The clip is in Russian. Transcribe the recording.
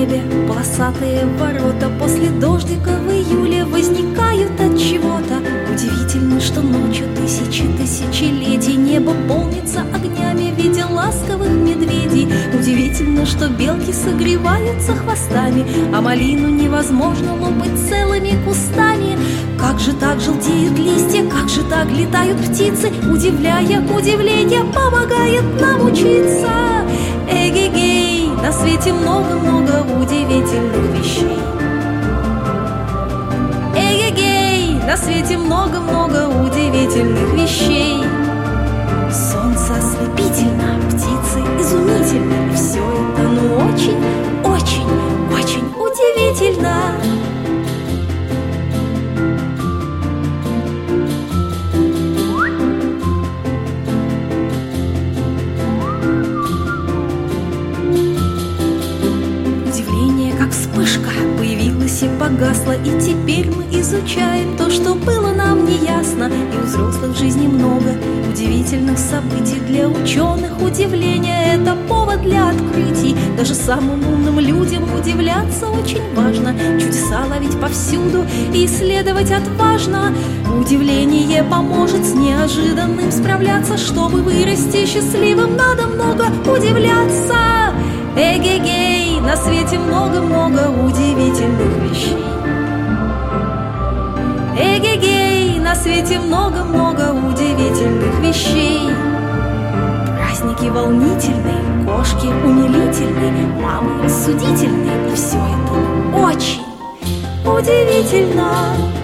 небе полосатые ворота после дождика в июле возникают от чего-то. Удивительно, что ночью тысячелетий небо полнится огнями в виде ласковых медведей. Удивительно, что белки согреваются хвостами, а малину невозможно лопать целыми кустами. Как же так желтеют листья, как же так летают птицы, удивляя удивление, помогает нам учиться. Эгегей, на свете много-много удивительных вещей. Эгегей, на свете много-много удивительных вещей. Солнце ослепительно, птицы изумительны, и все это, ну, очень, очень, очень удивительно. Вспышка появилась и погасла, и теперь мы изучаем то, что было нам неясно. И у взрослых в жизни много удивительных событий. Для ученых удивление — это повод для открытий. Даже самым умным людям удивляться очень важно. Чудеса ловить повсюду и исследовать отважно. Удивление поможет с неожиданным справляться. Чтобы вырасти счастливым, надо много удивляться. Эгегей, на свете много-много удивительных вещей. Эгегей, на свете много-много удивительных вещей. Праздники волнительные, кошки умилительные, мамы рассудительные, и все это очень удивительно.